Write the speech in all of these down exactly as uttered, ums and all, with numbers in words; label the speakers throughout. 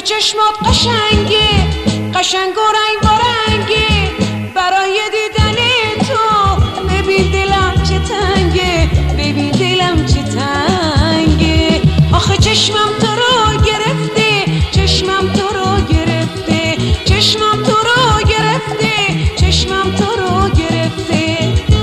Speaker 1: چشمات قشنگه، قشنگ و رنگ و رنگه، برای دیدن تو ببین دلم چه تنگه، ببین دلم چه تنگه. آخه چشمم تو رو گرفته، چشمم تو رو گرفته، چشمم تو رو گرفته، چشمم تو رو گرفته.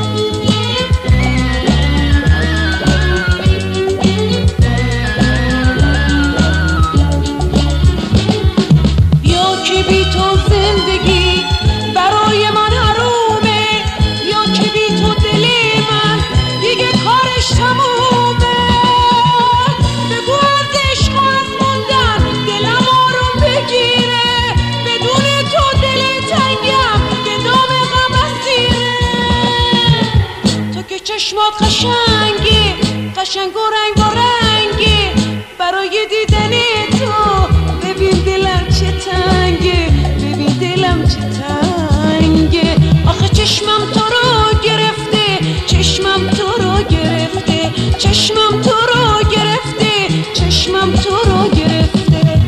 Speaker 1: یا که بی تو زندگی برای من حرومه، یا که بی تو دل من دیگه کارش تمومه. بگو از عشق و از موندن دلم آروم بگیره، بدون تو دل تنگم به دام غم اسیره. تو که چشمات قشنگه، قشنگ و رنگ و رنگه، برای دیدن تو ببین دلم چه تنگه، ببین دلم چه تنگه. آخه چشمم تو رو گرفته، چشمم تو رو گرفته، چشمم تو رو گرفته، چشمم تو رو گرفته.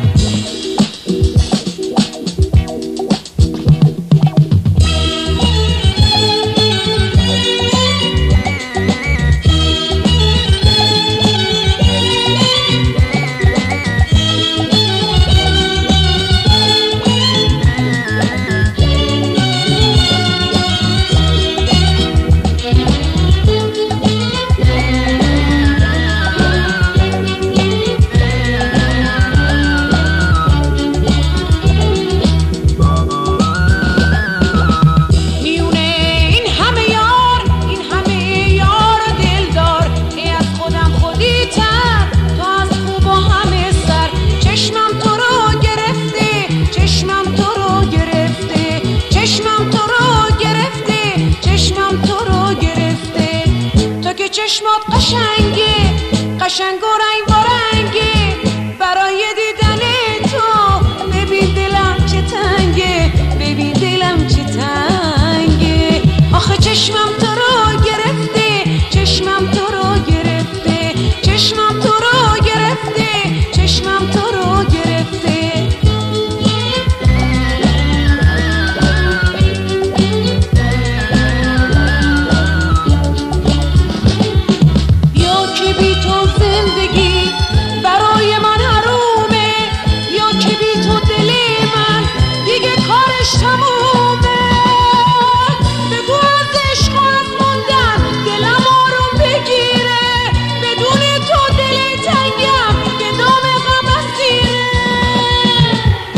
Speaker 1: چشمات قشنگه، قشنگ و رنگ و رنگه، برای دیدن تو ببین دلم چه تنگه، ببین دلم چه تنگه. آخه چشمم تو رو گرفته، چشمم تو رو گرفته، چشمم تو رو گرفته، چشمم تو رو گرفته.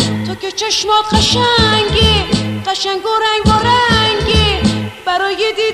Speaker 1: چشمات قشنگه، قشنگ و رنگ و رنگه، برای دیدن